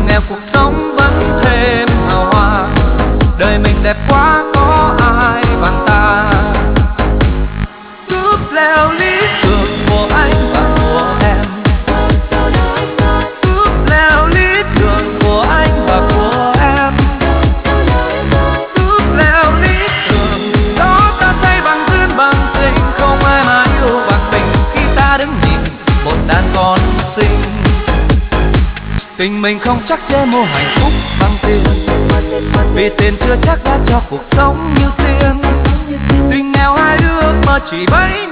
nghèo cuộc sống vẫn thêm hào hoa. Đời mình đẹp quá có ai bằng ta. Giúp leo lý tưởng của anh và của em, giúp leo lý tưởng của anh và của em, giúp leo lý tưởng đó ta xây bằng duyên bằng tình. Không ai mà yêu bằng tình khi ta đứng nhìn một đàn con xinh. Tình mình không chắc để mua hạnh phúc bằng tiền, vì tiền chưa chắc đã cho cuộc sống như tiên. Tình nghèo hai đứa mơ chỉ bấy